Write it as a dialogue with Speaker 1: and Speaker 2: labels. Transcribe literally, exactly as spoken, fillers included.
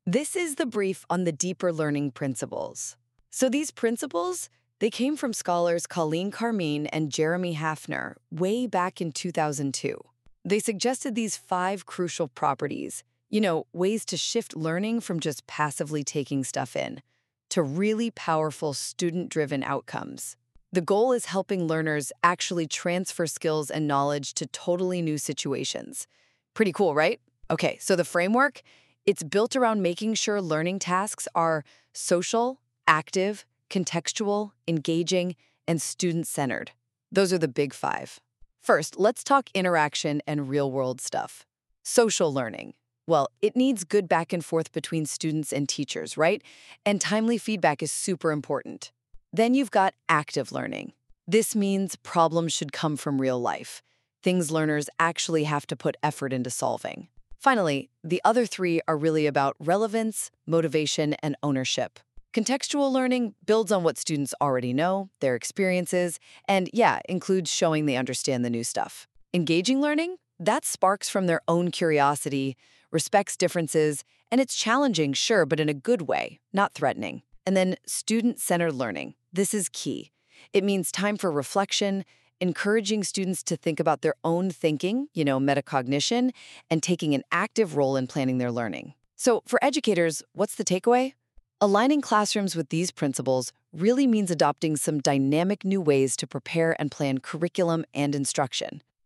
Speaker 1: This is the brief on the deeper learning principles. So these principles, they came from scholars Colleen Carmine and Jeremy Hafner way back in two thousand two. They suggested these five crucial properties, you know, ways to shift learning from just passively taking stuff in to really powerful student-driven outcomes. The goal is helping learners actually transfer skills and knowledge to totally new situations. Pretty cool, right? Okay, so the framework, it's built around making sure learning tasks are social, active, contextual, engaging, and student-centered. Those are the big five. First, let's talk interaction and real-world stuff. Social learning. Well, it needs good back and forth between students and teachers, right? And timely feedback is super important. Then you've got active learning. This means problems should come from real life, things learners actually have to put effort into solving. Finally, the other three are really about relevance, motivation, and ownership. Contextual learning builds on what students already know, their experiences, and yeah, includes showing they understand the new stuff. Engaging learning? That sparks from their own curiosity, respects differences, and it's challenging, sure, but in a good way, not threatening. And then student-centered learning. This is key. It means time for reflection, encouraging students to think about their own thinking, you know, metacognition, and taking an active role in planning their learning. So for educators, what's the takeaway? Aligning classrooms with these principles really means adopting some dynamic new ways to prepare and plan curriculum and instruction.